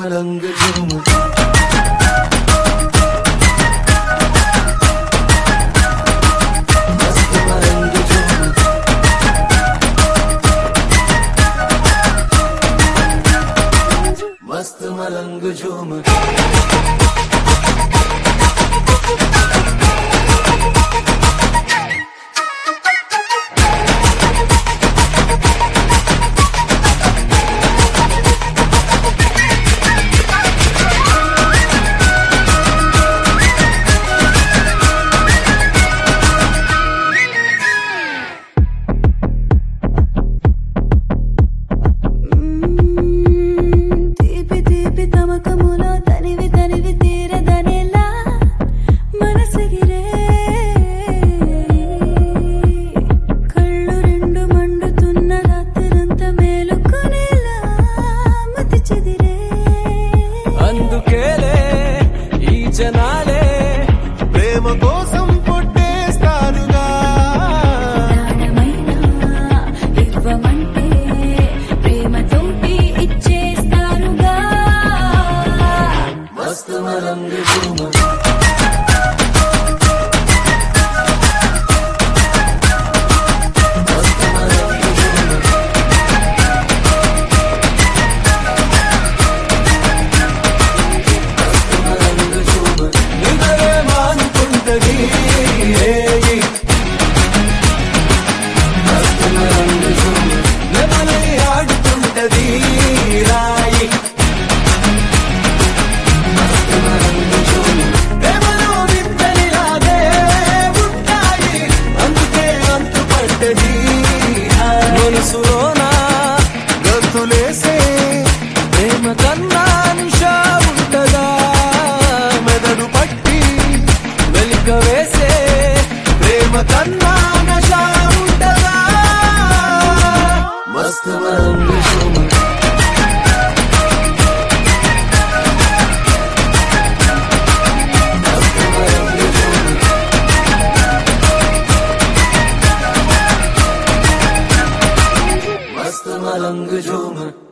मलंग झूमर मस्त मलंग झूमर జనాలే ప్రేమ కోసం పుట్టేస్తారుగా ఇవ్వమంటే ప్రేమతోటి ఇచ్చేస్తారుగా మస్త్ మలంగ్ झूमर మనసులోనా గంతులేసే ప్రేమ కన్నా నిషా ఉంటదా మెదడు పట్టి వెలిక వేసే ప్రేమ కన్నా నషా ఉంటదా మస్త్ మలంగ్ झूमर मस्त मलंग झूमर